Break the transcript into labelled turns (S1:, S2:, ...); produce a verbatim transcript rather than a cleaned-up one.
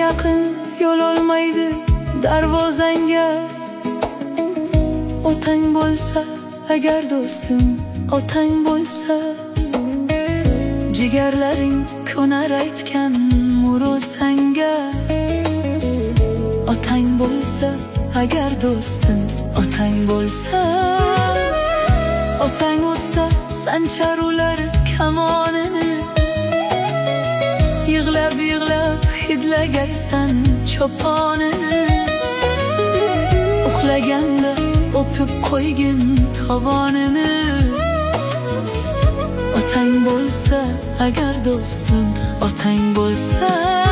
S1: yaqin yo'l olmaydi darvozangga. Otang bo'lsa agar do'stim, otang bo'lsa, jigarlaring ko'nar aytgan murosanga. Otang bo'lsa agar do'stim, otang bo'lsa, otang o'tsa sanchar ular kamonini. Yig'lab yig'lab hidlagaysan choponini. Uxlaganda o'pib qo'ygin tovonini. Otang bo'lsa agar do'stim, otang bo'lsa.